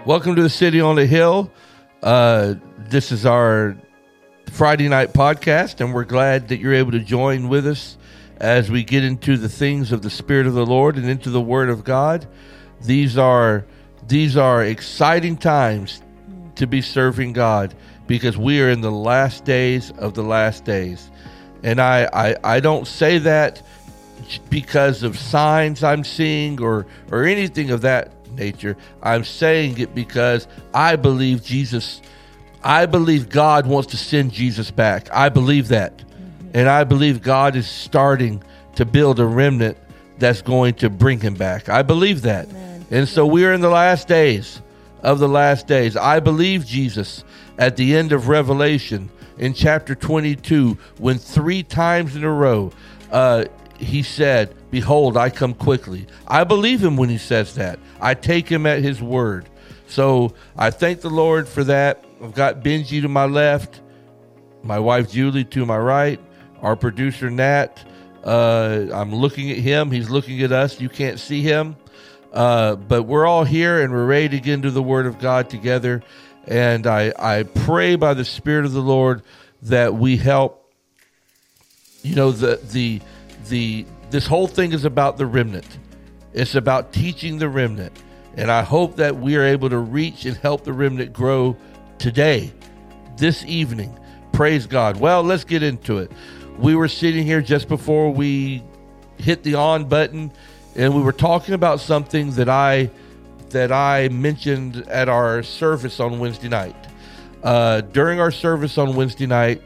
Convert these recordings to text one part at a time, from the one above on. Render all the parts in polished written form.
Welcome to the City on the Hill. This is our Friday night podcast, and we're glad that you're able to join with us as we get into the things of the Spirit of the Lord and into the Word of God. These are exciting times to be serving God because we are in the last days of the last days. And I don't say that because of signs I'm seeing or anything of that nature. I'm saying it because I believe God wants to send Jesus back. I believe that. And I believe God is starting to build a remnant that's going to bring him back. I believe that. Amen. And so we are in the last days of the last days. I believe Jesus at the end of Revelation in chapter 22, when 3 times in a row, he said, "Behold, I come quickly." I believe him when he says that. I take him at his word. So I thank the Lord for that. I've got Benji to my left, my wife Julie to my right, our producer Nat. I'm looking at him. He's looking at us. You can't see him. But we're all here and we're ready to get into the Word of God together. And I pray by the Spirit of the Lord that we help. You know, this whole thing is about the remnant. It's about teaching the remnant. And I hope that we are able to reach and help the remnant grow today, this evening. Praise God. Well, let's get into it. We were sitting here just before we hit the on button, and we were talking about something that I mentioned at our service on Wednesday night. During our service on Wednesday night,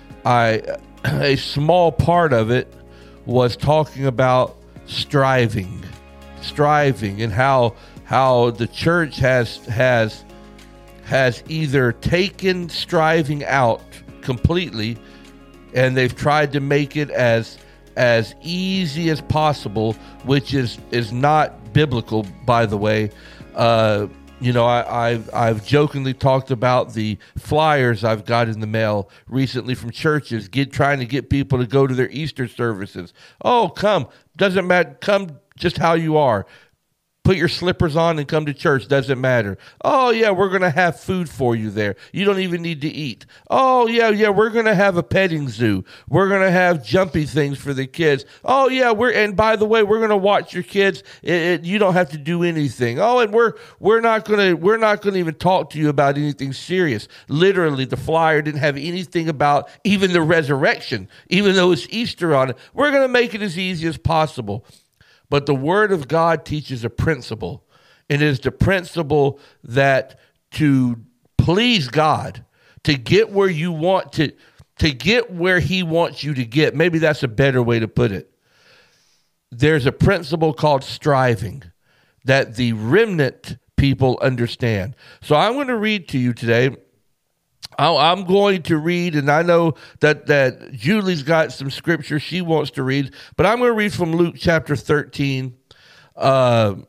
a small part of it was talking about striving and how the church has either taken striving out completely, and they've tried to make it as easy as possible, which is not biblical, by the way. You know, I've jokingly talked about the flyers I've got in the mail recently from churches trying to get people to go to their Easter services. Oh, come. Doesn't matter. Come just how you are. Put your slippers on and come to church. Doesn't matter. Oh, yeah, we're going to have food for you there. You don't even need to eat. Oh, yeah, we're going to have a petting zoo. We're going to have jumpy things for the kids. Oh, yeah, and by the way, we're going to watch your kids. You don't have to do anything. Oh, and we're not going to even talk to you about anything serious. Literally, the flyer didn't have anything about even the resurrection, even though it's Easter on it. We're going to make it as easy as possible. But the Word of God teaches a principle. It is the principle that to please God, to get where you want to get where he wants you to get, maybe that's a better way to put it. There's a principle called striving that the remnant people understand. So I'm going to read to you today. I'm going to read, and I know that Julie's got some scripture she wants to read, but I'm going to read from Luke chapter 13. And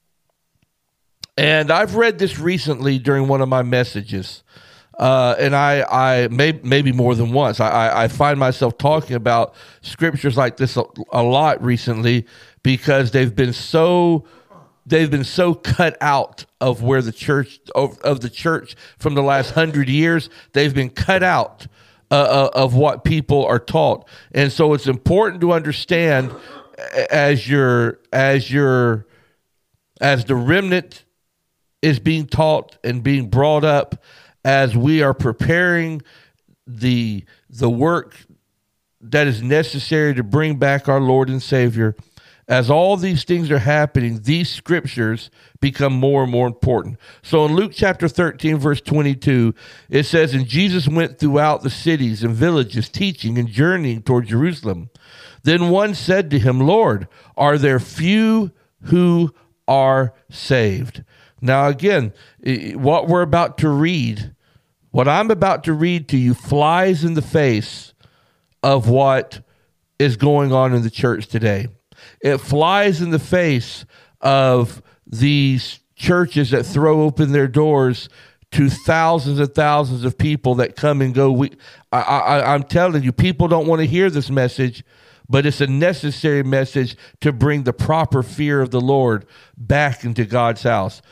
I've read this recently during one of my messages. And I maybe more than once. I find myself talking about scriptures like this a lot recently because they've been so cut out of where the church of the church from the last 100 years. They've been cut out of what people are taught, and so it's important to understand as the remnant is being taught and being brought up, as we are preparing the work that is necessary to bring back our Lord and Savior. As all these things are happening, these scriptures become more and more important. So in Luke chapter 13, verse 22, it says, "And Jesus went throughout the cities and villages, teaching and journeying toward Jerusalem. Then one said to him, 'Lord, are there few who are saved?'" Now again, what I'm about to read to you flies in the face of what is going on in the church today. It flies in the face of these churches that throw open their doors to thousands and thousands of people that come and go. I'm telling you, people don't want to hear this message, but it's a necessary message to bring the proper fear of the Lord back into God's house.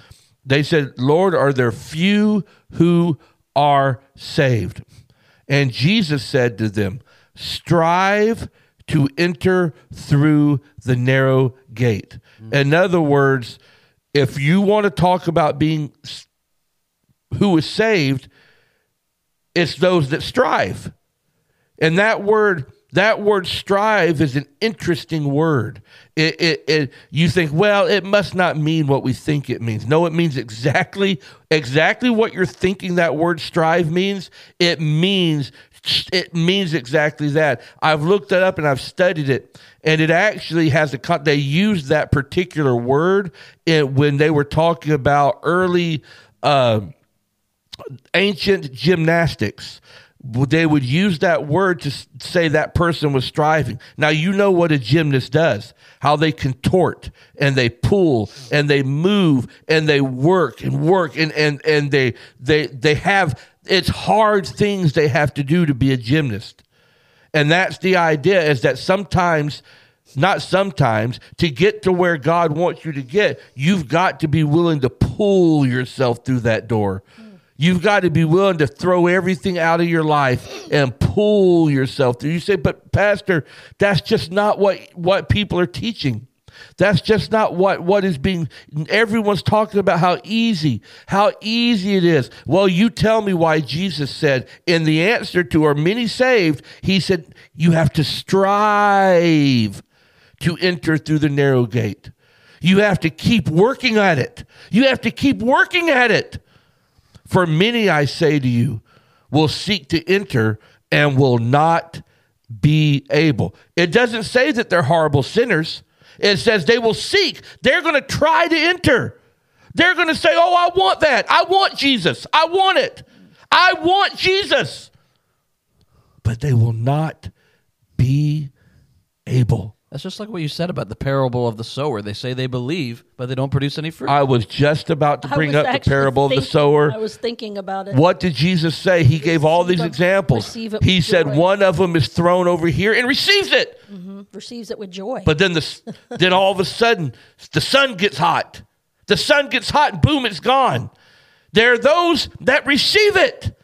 They said, Lord, are there few who are saved? And Jesus said to them, strive to enter through the narrow gate. In other words, if you want to talk about being who is saved, it's those that strive. And that word strive is an interesting word. You think, well, it must not mean what we think it means. No, it means exactly what you're thinking that word strive means. It means exactly that. I've looked it up and I've studied it, and it actually has they used that particular word when they were talking about early ancient gymnastics. They would use that word to say that person was striving. Now, you know what a gymnast does, how they contort and they pull and they move and they work and they have, it's hard things they have to do to be a gymnast. And that's the idea, is that not sometimes, to get to where God wants you to get, you've got to be willing to pull yourself through that door. You've got to be willing to throw everything out of your life and pull yourself through. You say, but Pastor, that's just not what people are teaching. That's just not what is being, everyone's talking about how easy it is. Well, you tell me why Jesus said in the answer to are many saved, he said, you have to strive to enter through the narrow gate. You have to keep working at it. For many, I say to you, will seek to enter and will not be able. It doesn't say that they're horrible sinners. It says they will seek. They're going to try to enter. They're going to say, oh, I want that. I want Jesus. I want it. I want Jesus. But they will not be able. That's just like what you said about the parable of the sower. They say they believe, but they don't produce any fruit. I was just about to bring up the parable of the sower. I was thinking about it. What did Jesus say? He gave all these examples. He said one of them is thrown over here and receives it. Mm-hmm. Receives it with joy. But then then all of a sudden, the sun gets hot. The sun gets hot and boom, it's gone. There are those that receive it.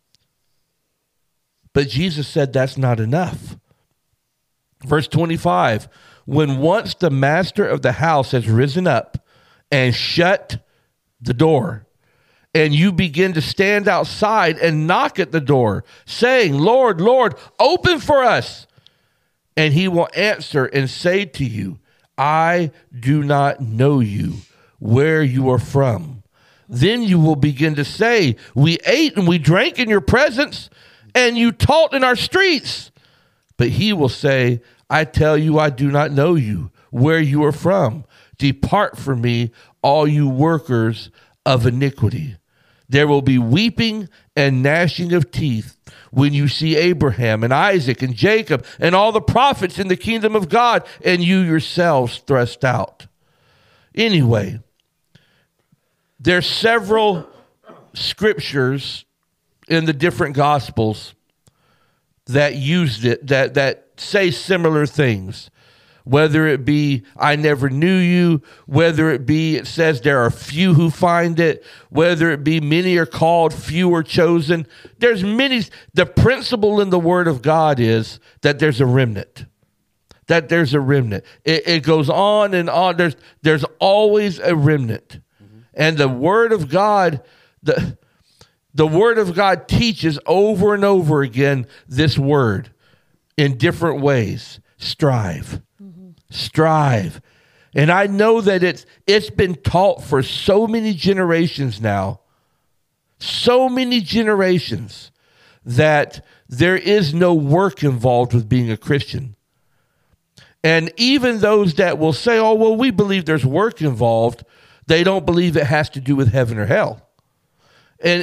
But Jesus said that's not enough. Verse 25, when once the master of the house has risen up and shut the door, and you begin to stand outside and knock at the door, saying, Lord, Lord, open for us. And he will answer and say to you, I do not know you, where you are from. Then you will begin to say, we ate and we drank in your presence, and you taught in our streets. But he will say, I tell you, I do not know you, where you are from. Depart from me, all you workers of iniquity. There will be weeping and gnashing of teeth when you see Abraham and Isaac and Jacob and all the prophets in the kingdom of God, and you yourselves thrust out. Anyway, there's several scriptures in the different gospels that used it, that say similar things. Whether it be, I never knew you, whether it be, it says there are few who find it, whether it be many are called, few are chosen. There's many. The principle in the Word of God is that there's a remnant. It goes on and on. There's always a remnant. Mm-hmm. And the Word of God, the Word of God teaches over and over again this word in different ways. Strive. Mm-hmm. Strive. And I know that it's been taught for so many generations now, that there is no work involved with being a Christian. And even those that will say, oh, well, we believe there's work involved, they don't believe it has to do with heaven or hell. And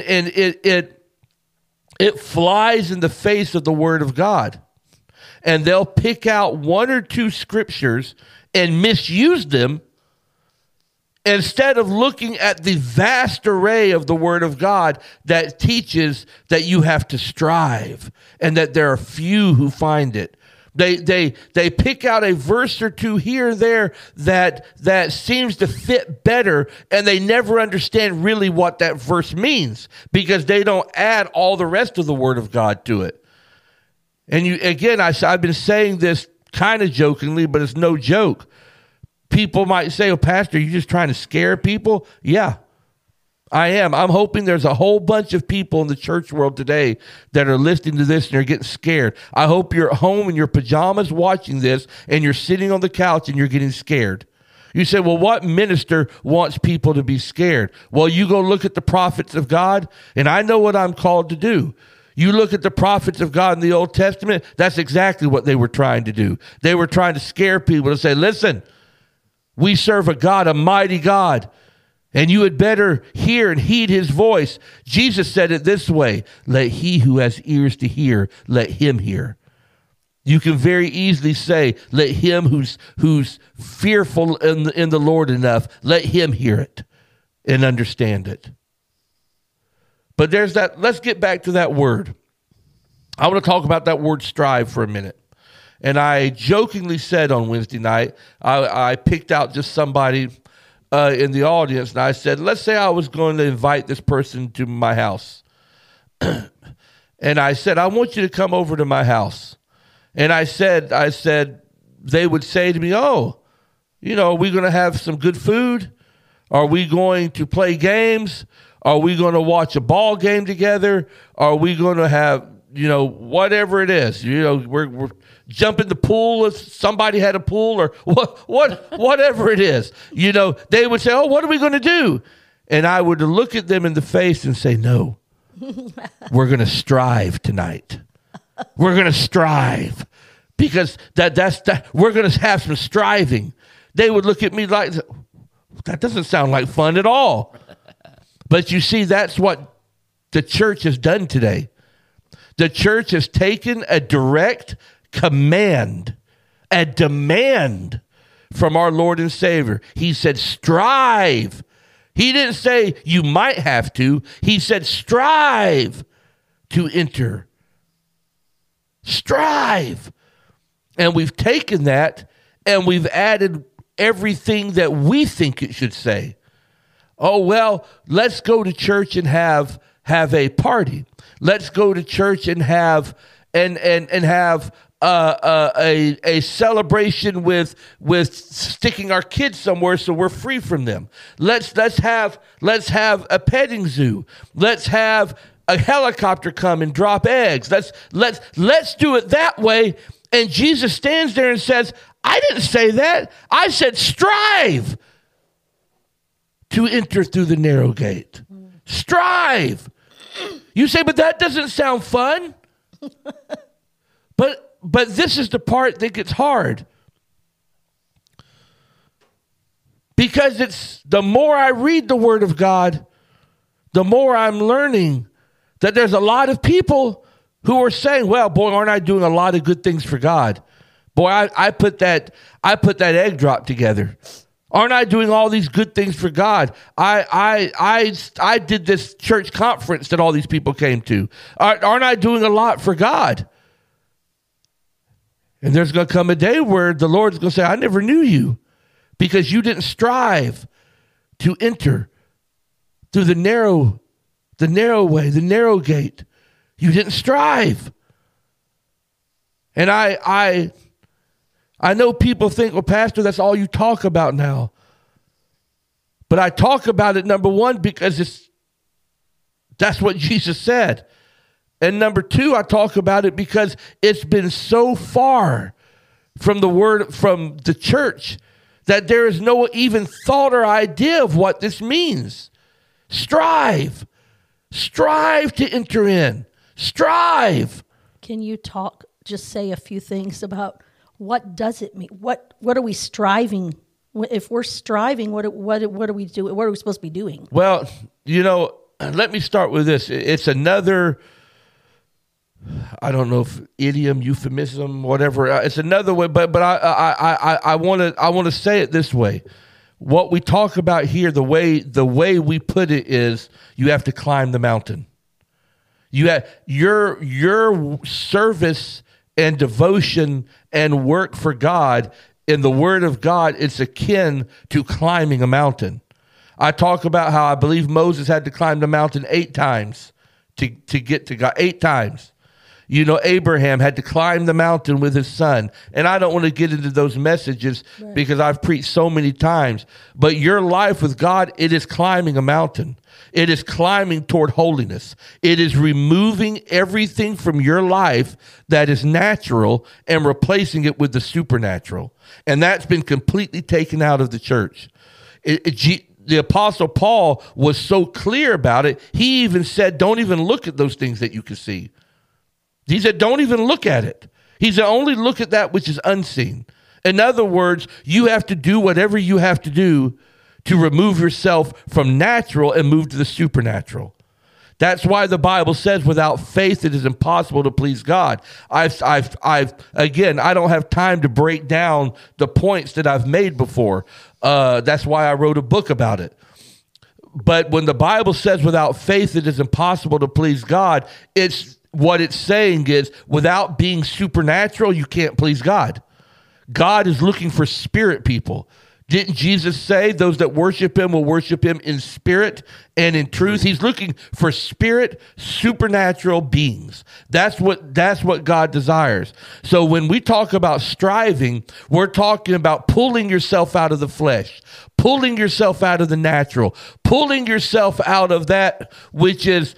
it flies in the face of the Word of God. And they'll pick out one or two scriptures and misuse them instead of looking at the vast array of the Word of God that teaches that you have to strive and that there are few who find it. They pick out a verse or two here and there that seems to fit better, and they never understand really what that verse means because they don't add all the rest of the Word of God to it. And I've been saying this kind of jokingly, but it's no joke. People might say, "Oh, Pastor, you just trying to scare people?" Yeah, I am. I'm hoping there's a whole bunch of people in the church world today that are listening to this and they're getting scared. I hope you're at home in your pajamas watching this and you're sitting on the couch and you're getting scared. You say, well, what minister wants people to be scared? Well, you go look at the prophets of God, and I know what I'm called to do. You look at the prophets of God in the Old Testament, that's exactly what they were trying to do. They were trying to scare people to say, listen, we serve a God, a mighty God, and you had better hear and heed his voice. Jesus said it this way, let he who has ears to hear, let him hear. You can very easily say, let him who's fearful in the Lord enough, let him hear it and understand it. But there's that. Let's get back to that word. I want to talk about that word strive for a minute. And I jokingly said on Wednesday night, I picked out just somebody in the audience, and I said, let's say I was going to invite this person to my house. And I said, I want you to come over to my house. And I said, they would say to me, oh, are we going to have some good food? Are we going to play games? Are we going to watch a ball game together? Are we going to have, whatever it is? We're jumping the pool if somebody had a pool or whatever it is. They would say, oh, what are we going to do? And I would look at them in the face and say, no, we're going to strive tonight. We're going to strive because that's we're going to have some striving. They would look at me like, that doesn't sound like fun at all. But you see, that's what the church has done today. The church has taken a direct command, a demand from our Lord and Savior. He said, strive. He didn't say you might have to. He said, strive to enter. Strive. And we've taken that and we've added everything that we think it should say. Oh, well, let's go to church and have a party. Let's go to church and have have a celebration with sticking our kids somewhere so we're free from them. Let's have a petting zoo. Let's have a helicopter come and drop eggs. Let's do it that way. And Jesus stands there and says, I didn't say that. I said strive to enter through the narrow gate. Strive. You say, but that doesn't sound fun. But this is the part that gets hard. Because it's the more I read the Word of God, the more I'm learning that there's a lot of people who are saying, well, boy, aren't I doing a lot of good things for God? Boy, I put that egg drop together. Aren't I doing all these good things for God? I did this church conference that all these people came to. Aren't I doing a lot for God? And there's going to come a day where the Lord's going to say, I never knew you because you didn't strive to enter through the narrow way, the narrow gate. You didn't strive. And I know people think, well, Pastor, that's all you talk about now. But I talk about it, number one, because that's what Jesus said. And number two, I talk about it because it's been so far from the word, from the church, that there is no even thought or idea of what this means. Strive. Strive to enter in. Strive. Can you just say a few things about what does it mean? What are we striving? If we're striving, what are we doing? What are we supposed to be doing? Well, let me start with this. It's another, I don't know if idiom, euphemism, whatever. It's another way, but I want to say it this way. What we talk about here, the way we put it is, you have to climb the mountain. You have your service and devotion and work for God in the Word of God, it's akin to climbing a mountain. I talk about how I believe Moses had to climb the mountain 8 times to get to God. 8 times. You know, Abraham had to climb the mountain with his son. And I don't want to get into those messages because I've preached so many times. But your life with God, it is climbing a mountain. It is climbing toward holiness. It is removing everything from your life that is natural and replacing it with the supernatural. And that's been completely taken out of the church. The Apostle Paul was so clear about it. He even said, don't even look at those things that you can see. He said, don't even look at it. He said, only look at that which is unseen. In other words, you have to do whatever you have to do to remove yourself from natural and move to the supernatural. That's why the Bible says without faith, it is impossible to please God. Again, I don't have time to break down the points that I've made before. That's why I wrote a book about it. But when the Bible says without faith, it is impossible to please God, what it's saying is without being supernatural, you can't please God. God is looking for spirit people. Didn't Jesus say those that worship him will worship him in spirit and in truth? He's looking for spirit, supernatural beings. That's what God desires. So when we talk about striving, we're talking about pulling yourself out of the flesh, pulling yourself out of the natural, pulling yourself out of that which is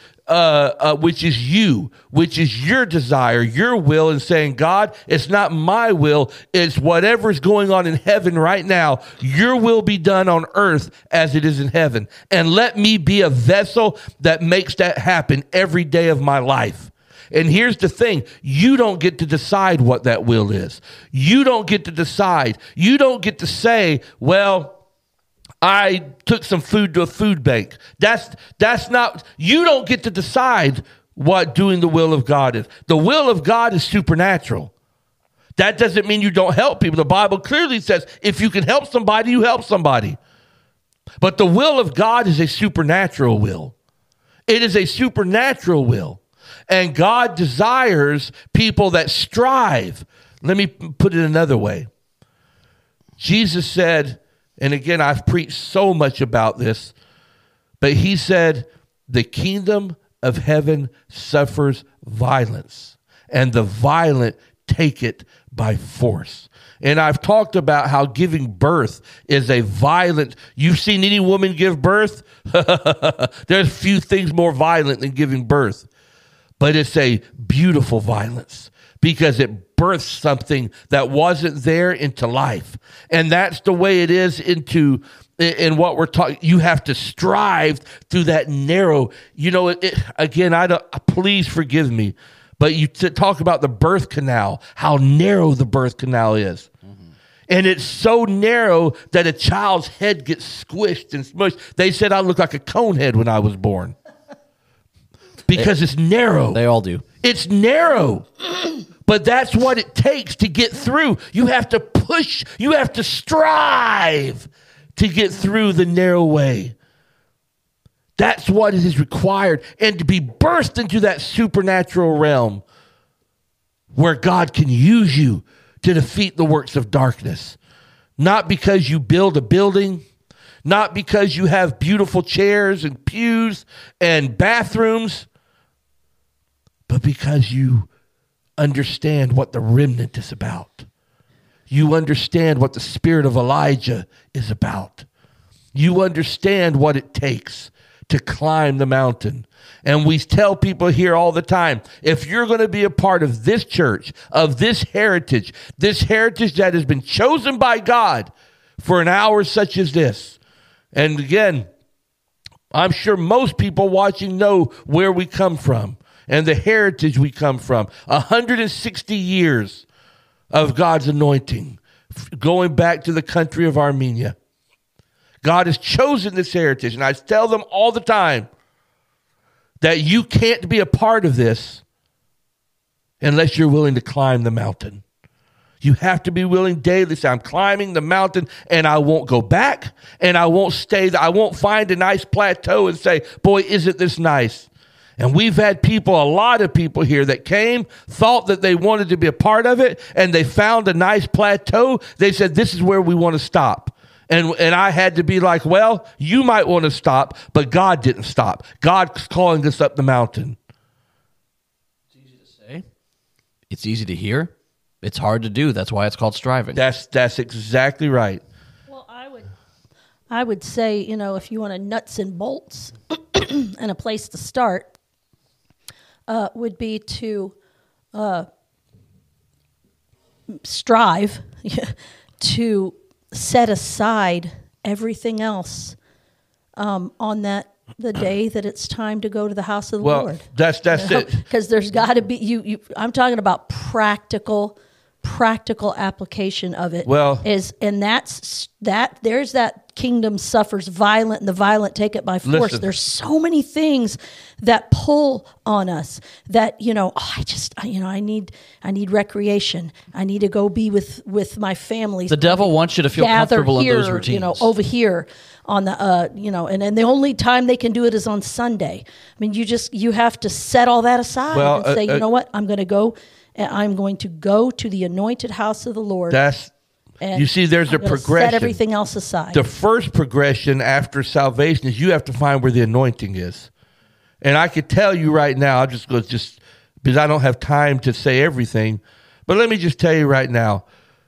you, which is your desire, your will, and saying, God, it's not my will, it's whatever's going on in heaven right now. Your will be done on earth as it is in heaven. And let me be a vessel that makes that happen every day of my life. And here's the thing. You don't get to decide what that will is. You don't get to decide. You don't get to say, well, I took some food to a food bank. That's not, you don't get to decide what doing the will of God is. The will of God is supernatural. That doesn't mean you don't help people. The Bible clearly says if you can help somebody, you help somebody. But the will of God is a supernatural will. It is a supernatural will. And God desires people that strive. Let me put it another way. Jesus said, and again, I've preached so much about this, but he said, the kingdom of heaven suffers violence, and the violent take it by force. And I've talked about how giving birth is a violent, you've seen any woman give birth? There's few things more violent than giving birth, but it's a beautiful violence because it births something that wasn't there into life. And that's the way it is in what we're talking. You have to strive through that narrow, again, please forgive me, but you talk about the birth canal, how narrow the birth canal is. Mm-hmm. And it's so narrow that a child's head gets squished and smushed. They said I looked like a cone head when I was born because it's narrow. They all do. It's narrow. But that's what it takes to get through. You have to push. You have to strive to get through the narrow way. That's what is required. And to be birthed into that supernatural realm where God can use you to defeat the works of darkness. Not because you build a building, not because you have beautiful chairs and pews and bathrooms, but because you understand what the remnant is about. You understand what the spirit of Elijah is about. You understand what it takes to climb the mountain. And we tell people here all the time, if you're going to be a part of this church, of this heritage that has been chosen by God for an hour such as this. And again, I'm sure most people watching know where we come from and the heritage we come from. 160 years of God's anointing, going back to the country of Armenia. God has chosen this heritage, and I tell them all the time that you can't be a part of this unless you're willing to climb the mountain. You have to be willing daily to say, I'm climbing the mountain, and I won't go back, and I won't stay. I won't find a nice plateau and say, boy, isn't this nice? And we've had people, a lot of people here that came, thought that they wanted to be a part of it, and they found a nice plateau. They said, this is where we want to stop. And I had to be like, well, you might want to stop, but God didn't stop. God's calling us up the mountain. It's easy to say. It's easy to hear. It's hard to do. That's why it's called striving. That's exactly right. Well, I would say, if you want a nuts and bolts and a place to start, would be to strive to set aside everything else on the day that it's time to go to the house of the Lord. That's it. Because there's got to be I'm talking about practical application of it. There's that kingdom suffers violent and the violent take it by force. Listen. There's so many things that pull on us that, I need recreation. I need to go be with my family. The devil wants you to feel comfortable here, in those routines. Over here on the, and the only time they can do it is on Sunday. I mean, you have to set all that aside and say, you know what, I'm going to go to the anointed house of the Lord. You see, there's a progression. Set everything else aside. The first progression after salvation is you have to find where the anointing is. And I could tell you right now, I'll just because I don't have time to say everything, but let me just tell you right now,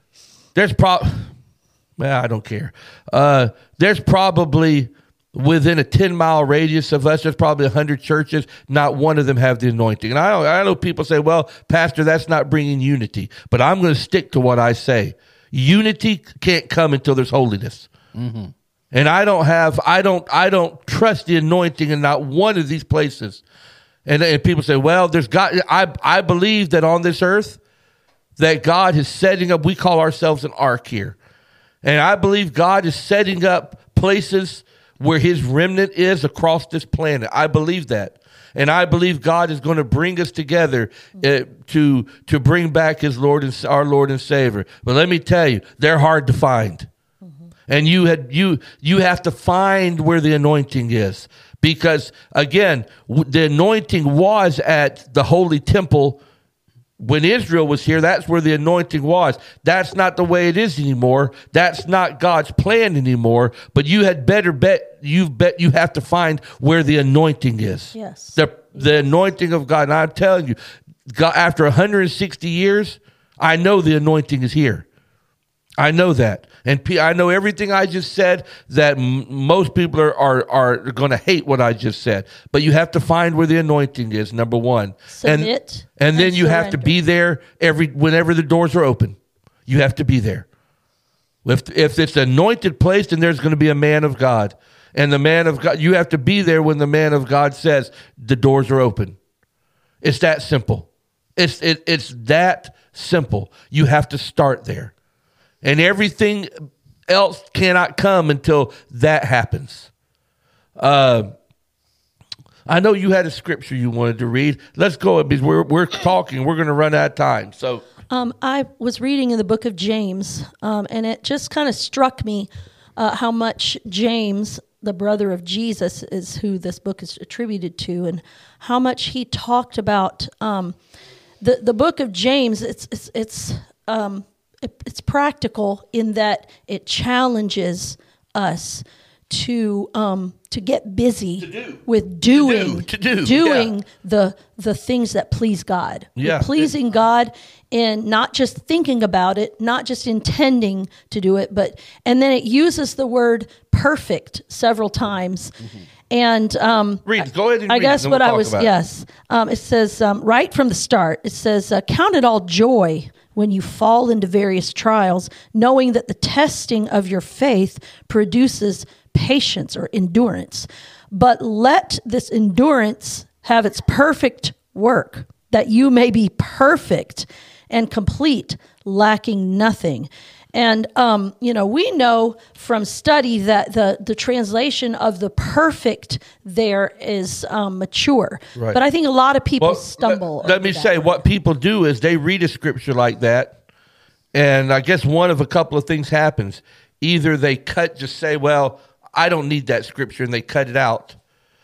I don't care. There's probably within a 10-mile radius of us, there's probably 100 churches. Not one of them have the anointing. And I know people say, well, Pastor, that's not bringing unity. But I'm going to stick to what I say. Unity can't come until there's holiness. Mm-hmm. And I don't trust the anointing in not one of these places. And people say, well, I believe that on this earth that God is setting up, we call ourselves an ark here. And I believe God is setting up places where his remnant is across this planet. I believe that. And I believe God is going to bring us together to bring back his our Lord and Savior. But let me tell you, they're hard to find. Mm-hmm. And you have to find where the anointing is. Because, again, the anointing was at the Holy Temple. When Israel was here, that's where the anointing was. That's not the way it is anymore. That's not God's plan anymore. But you had better bet you have to find where the anointing is. Yes. The anointing of God. And I'm telling you, God, after 160 years, I know the anointing is here. I know that. And I know everything I just said, that most people are going to hate what I just said. But you have to find where the anointing is, number one. Submit and then you surrender. have to be there whenever the doors are open. You have to be there. If it's an anointed place, then there's going to be a man of God. And the man of God, you have to be there when the man of God says the doors are open. It's that simple. It's that simple. You have to start there. And everything else cannot come until that happens. I know you had a scripture you wanted to read. Let's go because we're talking. We're going to run out of time. So I was reading in the book of James, and it just kind of struck me how much James, the brother of Jesus, is who this book is attributed to, and how much he talked about the book of James. It's practical in that it challenges us to get busy with doing the things that please God. Yeah. Pleasing God and not just thinking about it, not just intending to do it, and then it uses the word perfect several times. Mm-hmm. And go ahead and I read guess it, what I was, about yes. It says, right from the start, it says, count it all joy when you fall into various trials, knowing that the testing of your faith produces patience or endurance. But let this endurance have its perfect work, that you may be perfect and complete, lacking nothing. And, we know from study that the translation of the perfect there is mature. Right. But I think a lot of people stumble. Let me say, what people do is they read a scripture like that, and I guess one of a couple of things happens. Either they just say, well, I don't need that scripture, and they cut it out.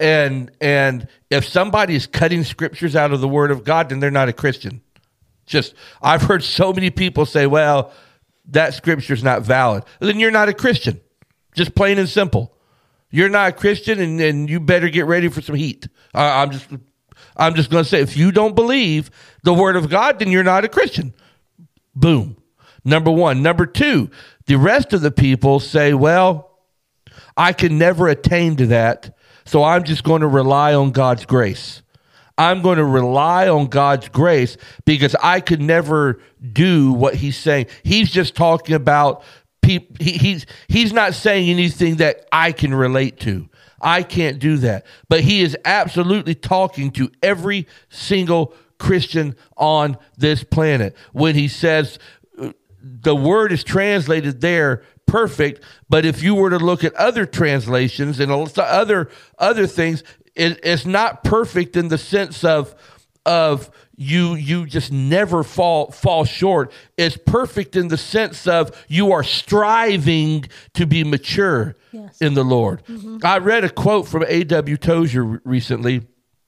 and if somebody is cutting scriptures out of the Word of God, then they're not a Christian. I've heard so many people say, well, that scripture's not valid. Then you're not a Christian. Just plain and simple. You're not a Christian, and you better get ready for some heat. I'm just going to say, if you don't believe the Word of God, then you're not a Christian. Boom. Number one. Number two, the rest of the people say, well, I can never attain to that, so I'm just going to rely on God's grace. I'm going to rely on God's grace because I could never do what he's saying. He's just talking about people. He's not saying anything that I can relate to. I can't do that. But he is absolutely talking to every single Christian on this planet when he says the word is translated there perfect, but if you were to look at other translations and other things, it's not perfect in the sense of you just never fall short. It's perfect in the sense of you are striving to be mature in the Lord. Mm-hmm. I read a quote from A.W. Tozer recently,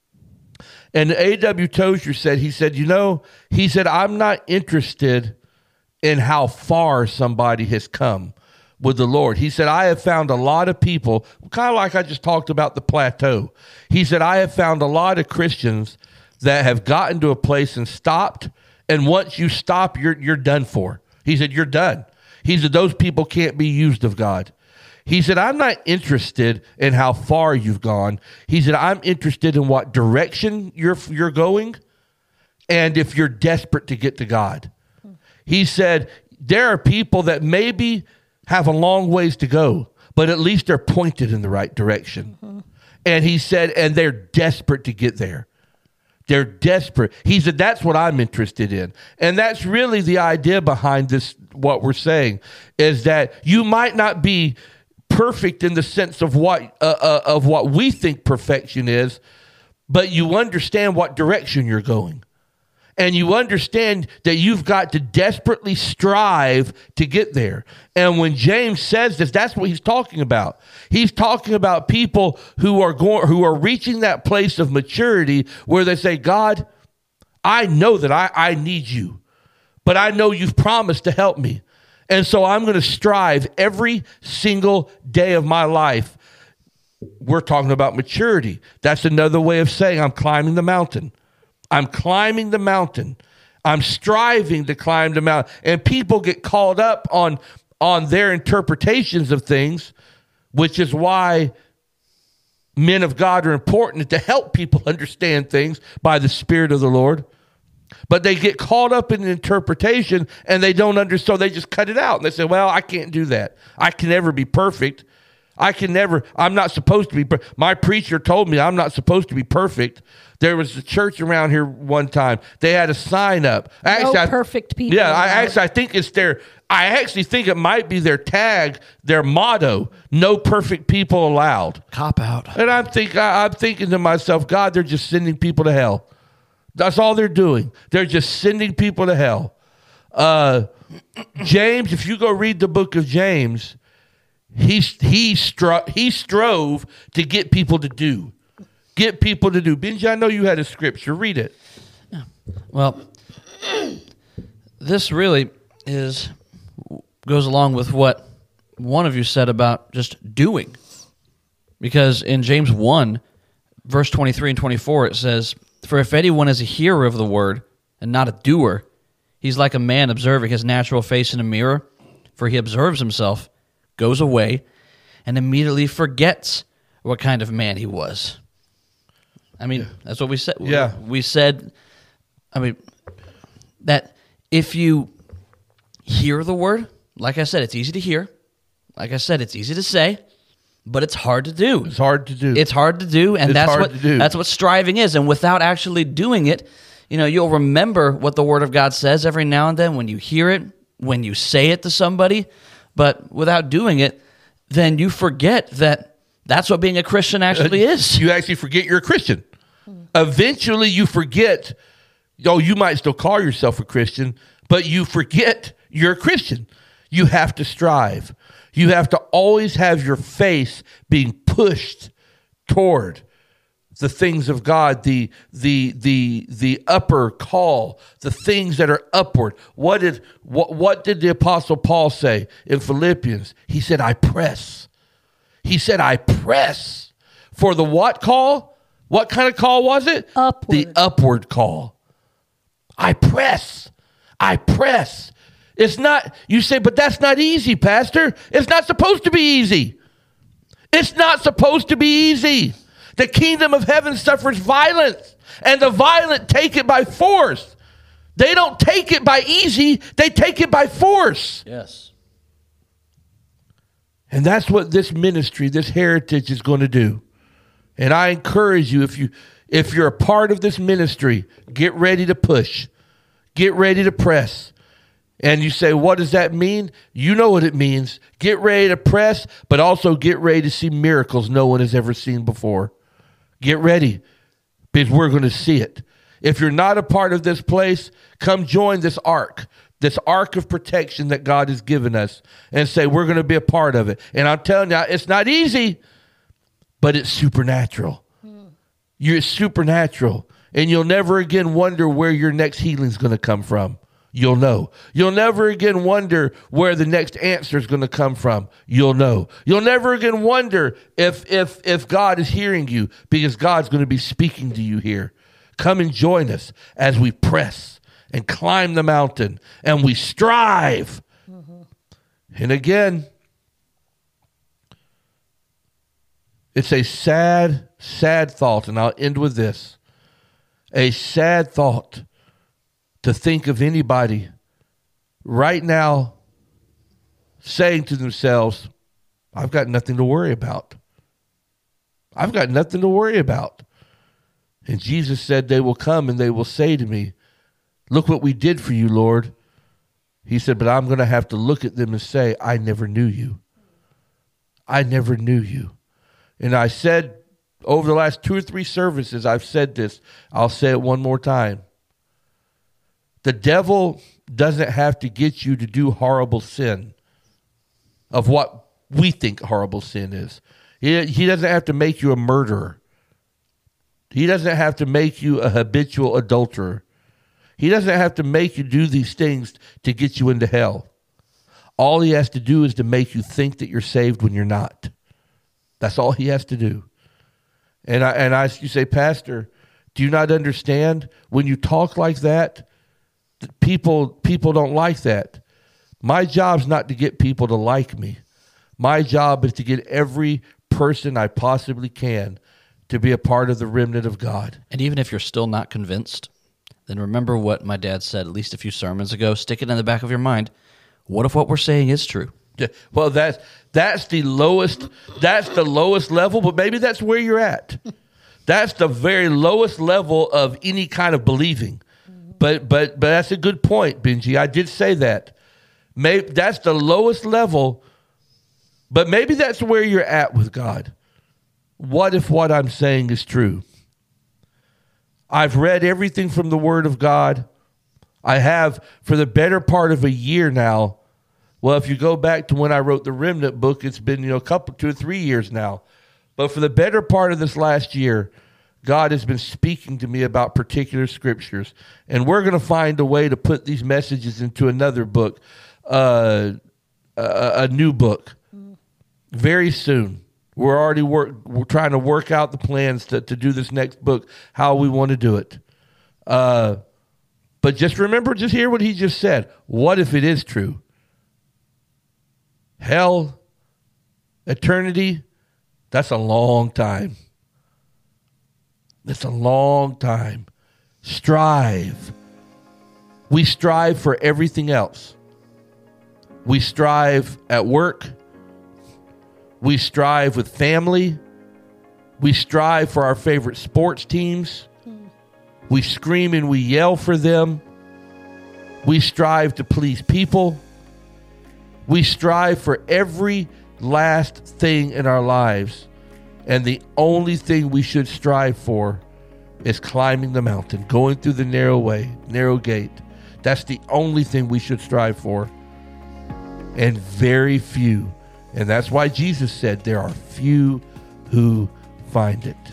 and A.W. Tozer said, he said, I'm not interested in how far somebody has come with the Lord. He said, I have found a lot of people, kind of like I just talked about the plateau. He said, I have found a lot of Christians that have gotten to a place and stopped, and once you stop, you're done for. He said, you're done. He said, those people can't be used of God. He said, I'm not interested in how far you've gone. He said, I'm interested in what direction you're going and if you're desperate to get to God. He said, there are people that maybe have a long ways to go, but at least they're pointed in the right direction. Mm-hmm. And he said, and they're desperate to get there. They're desperate. He said, that's what I'm interested in. And that's really the idea behind this, what we're saying, is that you might not be perfect in the sense of what we think perfection is, but you understand what direction you're going. And you understand that you've got to desperately strive to get there. And when James says this, that's what he's talking about. He's talking about people who are reaching that place of maturity where they say, God, I know that I need you, but I know you've promised to help me. And so I'm going to strive every single day of my life. We're talking about maturity. That's another way of saying I'm climbing the mountain. I'm climbing the mountain. I'm striving to climb the mountain. And people get caught up on their interpretations of things, which is why men of God are important to help people understand things by the Spirit of the Lord. But they get caught up in interpretation and they don't understand, so they just cut it out. And they say, well, I can't do that. I can never be perfect. I'm not supposed to be. My preacher told me I'm not supposed to be perfect. There was a church around here one time. They had a sign up. Perfect people. Yeah, I think it's I actually think it might be their tag, their motto, no perfect people allowed. Cop out. And I'm thinking to myself, God, they're just sending people to hell. That's all they're doing. They're just sending people to hell. James, if you go read the book of James, he strove to get people to do. Get people to do. Benji, I know you had a scripture. Read it. Yeah. Well, this really goes along with what one of you said about just doing. Because in James 1, verse 23 and 24, it says, for if anyone is a hearer of the word and not a doer, he's like a man observing his natural face in a mirror. For he observes himself, goes away, and immediately forgets what kind of man he was. I mean, that's what we said. Yeah. We said, that if you hear the word, like I said, it's easy to hear. Like I said, it's easy to say, but it's hard to do. It's hard to do. It's hard to do, and that's what striving is. And without actually doing it, you'll remember what the Word of God says every now and then when you hear it, when you say it to somebody, but without doing it, then you forget that that's what being a Christian actually is. You actually forget you're a Christian. Eventually you forget, you might still call yourself a Christian, but you forget you're a Christian. You have to strive. You have to always have your face being pushed toward the things of God, the upper call, the things that are upward. What did the Apostle Paul say in Philippians? He said, I press. He said, I press for the what call? What kind of call was it? Upward. The upward call. I press. I press. It's not, you say, but that's not easy, Pastor. It's not supposed to be easy. It's not supposed to be easy. The kingdom of heaven suffers violence, and the violent take it by force. They don't take it by easy, they take it by force. Yes. And that's what this ministry, this heritage is going to do. And I encourage you, if you're a part of this ministry, get ready to push. Get ready to press. And you say, what does that mean? You know what it means. Get ready to press, but also get ready to see miracles no one has ever seen before. Get ready, because we're going to see it. If you're not a part of this place, come join this ark of protection that God has given us, and say, we're going to be a part of it. And I'm telling you, it's not easy, but it's supernatural. You're supernatural. And you'll never again wonder where your next healing is going to come from. You'll know. You'll never again wonder where the next answer is going to come from. You'll know. You'll never again wonder if God is hearing you, because God's going to be speaking to you here. Come and join us as we press and climb the mountain and we strive. Mm-hmm. And again, it's a sad, sad thought, and I'll end with this. A sad thought to think of anybody right now saying to themselves, I've got nothing to worry about. I've got nothing to worry about. And Jesus said, they will come and they will say to me, look what we did for you, Lord. He said, but I'm going to have to look at them and say, I never knew you. I never knew you. And I said, over the last 2 or 3 services, I've said this. I'll say it one more time. The devil doesn't have to get you to do horrible sin of what we think horrible sin is. He doesn't have to make you a murderer. He doesn't have to make you a habitual adulterer. He doesn't have to make you do these things to get you into hell. All he has to do is to make you think that you're saved when you're not. That's all he has to do. And you say, Pastor, do you not understand? When you talk like that, people don't like that. My job's not to get people to like me. My job is to get every person I possibly can to be a part of the remnant of God. And even if you're still not convinced, then remember what my dad said at least a few sermons ago. Stick it in the back of your mind. What if what we're saying is true? Yeah, well, that's the lowest level, but maybe that's where you're at. That's the very lowest level of any kind of believing. But that's a good point, Benji. I did say that. Maybe that's the lowest level, but maybe that's where you're at with God. What if what I'm saying is true? I've read everything from the Word of God. I have for the better part of a year now. Well, if you go back to when I wrote the Remnant book, it's been 2 or 3 years now. But for the better part of this last year, God has been speaking to me about particular scriptures. And we're going to find a way to put these messages into another book, a new book, very soon. We're trying to work out the plans to do this next book, how we want to do it. But just remember, just hear what he just said. What if it is true? Hell, eternity, that's a long time. It's a long time. Strive. We strive for everything else. We strive at work. We strive with family. We strive for our favorite sports teams. We scream and we yell for them. We strive to please people. We strive for every last thing in our lives. And the only thing we should strive for is climbing the mountain, going through the narrow way, narrow gate. That's the only thing we should strive for. And very few. And that's why Jesus said there are few who find it.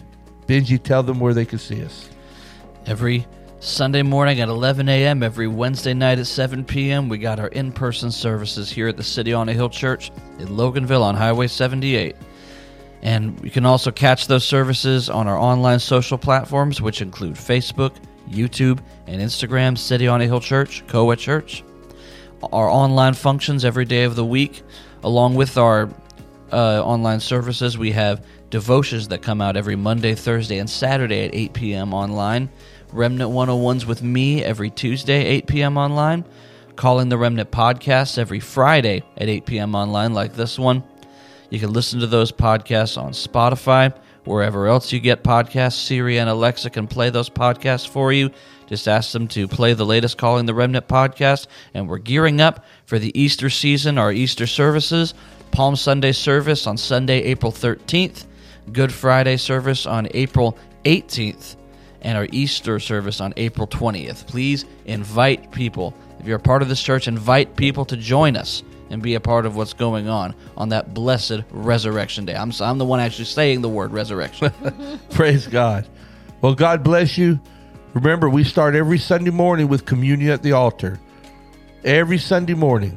Benji, tell them where they can see us. Every Sunday morning at 11 a.m., every Wednesday night at 7 p.m., we got our in-person services here at the City on a Hill Church in Loganville on Highway 78. And you can also catch those services on our online social platforms, which include Facebook, YouTube, and Instagram, City on a Hill Church, Koa Church. Our online functions every day of the week, along with our online services, we have devotions that come out every Monday, Thursday, and Saturday at 8 p.m. online. Remnant 101s with me every Tuesday, 8 p.m. online. Calling the Remnant podcasts every Friday at 8 p.m. online, like this one. You can listen to those podcasts on Spotify, wherever else you get podcasts. Siri and Alexa can play those podcasts for you. Just ask them to play the latest Calling the Remnant podcast. And we're gearing up for the Easter season, our Easter services. Palm Sunday service on Sunday, April 13th. Good Friday service on April 18th. And our Easter service on April 20th. Please invite people. If you're a part of this church, invite people to join us and be a part of what's going on that blessed Resurrection Day. I'm the one actually saying the word resurrection. Praise God. Well, God bless you. Remember, we start every Sunday morning with communion at the altar. Every Sunday morning.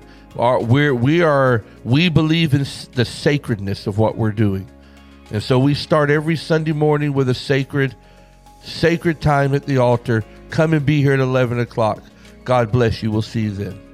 We believe in the sacredness of what we're doing. And so we start every Sunday morning with a sacred time at the altar. Come and be here at 11 o'clock. God bless you. We'll see you then.